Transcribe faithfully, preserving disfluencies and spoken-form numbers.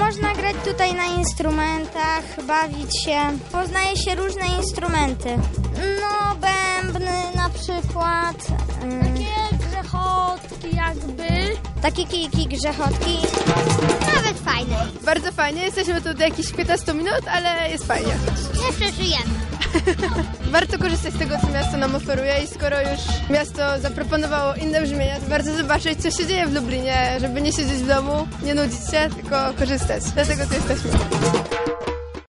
Można grać tutaj na instrumentach, bawić się. Poznaje się różne instrumenty. No, bębny na przykład. Takie grzechotki jakby. Takie kijki, grzechotki. Nawet fajne. Bardzo fajnie, jesteśmy tu do jakichś piętnaście minut, ale jest fajnie. Jeszcze żyjemy. Warto korzystać z tego, co miasto nam oferuje i skoro już miasto zaproponowało inne brzmienia, to warto zobaczyć, co się dzieje w Lublinie, żeby nie siedzieć w domu, nie nudzić się, tylko korzystać. Dlatego tu jesteśmy.